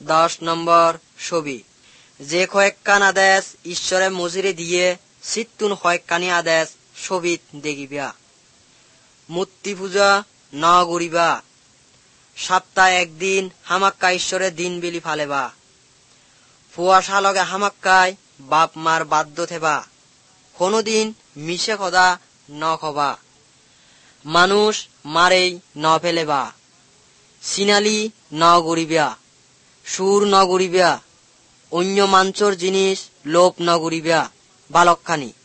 10 নম্বর ছবি। যে কয়েকখান আদেশ ঈশ্বরে মজুরি দিয়ে সিত্তুন কয়েকখানি আদেশ ছবিত দেখিবা। মূর্তি পূজা ন করিবা। সপ্তাহে একদিন হামাক্কা ঈশ্বরের দিন বিলি ফালেবা। ফুয়াশা লগে হামাক্কায় বাপ মার বাধ্য থেবা। কোনদিন মিশে কথা ন খবা। মানুষ মারেই ন ফেলেবা। সিনালি ন করিবা। সুর ন করিবা। অন্য মাঞ্চর জিনিস লোভ ন করিবা। বালকখানি